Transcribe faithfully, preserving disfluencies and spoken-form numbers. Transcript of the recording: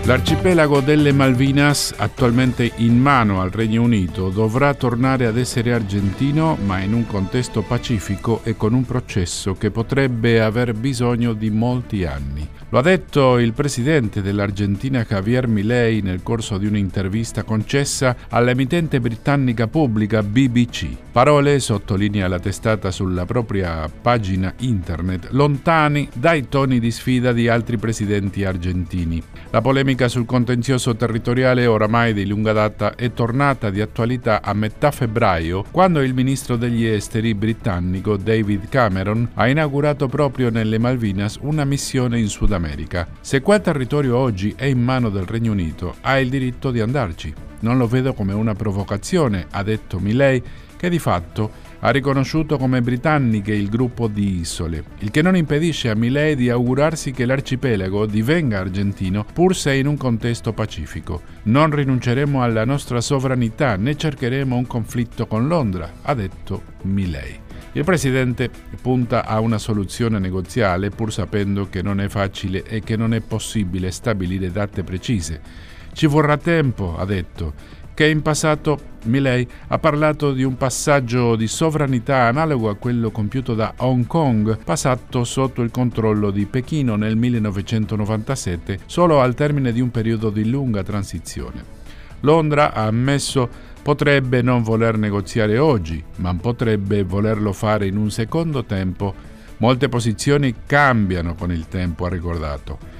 L'arcipelago delle Malvinas, attualmente in mano al Regno Unito, dovrà tornare ad essere argentino, ma in un contesto pacifico e con un processo che potrebbe aver bisogno di molti anni. Lo ha detto il presidente dell'Argentina Javier Milei nel corso di un'intervista concessa all'emittente britannica pubblica B B C. Parole, sottolinea la testata sulla propria pagina internet, lontani dai toni di sfida di altri presidenti argentini. La polemica sul contenzioso territoriale, oramai di lunga data, è tornata di attualità a metà febbraio, quando il ministro degli esteri britannico David Cameron ha inaugurato proprio nelle Malvinas una missione in Sud America. Se quel territorio oggi è in mano del Regno Unito, ha il diritto di andarci. Non lo vedo come una provocazione, ha detto Milei, che di fatto ha riconosciuto come britanniche il gruppo di isole, il che non impedisce a Milei di augurarsi che l'arcipelago divenga argentino pur se in un contesto pacifico. Non rinunceremo alla nostra sovranità né cercheremo un conflitto con Londra, ha detto Milei. Il presidente punta a una soluzione negoziale pur sapendo che non è facile e che non è possibile stabilire date precise. Ci vorrà tempo, ha detto, che in passato Milei ha parlato di un passaggio di sovranità analogo a quello compiuto da Hong Kong, passato sotto il controllo di Pechino nel millenovecentonovantasette, solo al termine di un periodo di lunga transizione. Londra, ha ammesso, potrebbe non voler negoziare oggi, ma potrebbe volerlo fare in un secondo tempo. Molte posizioni cambiano con il tempo, ha ricordato.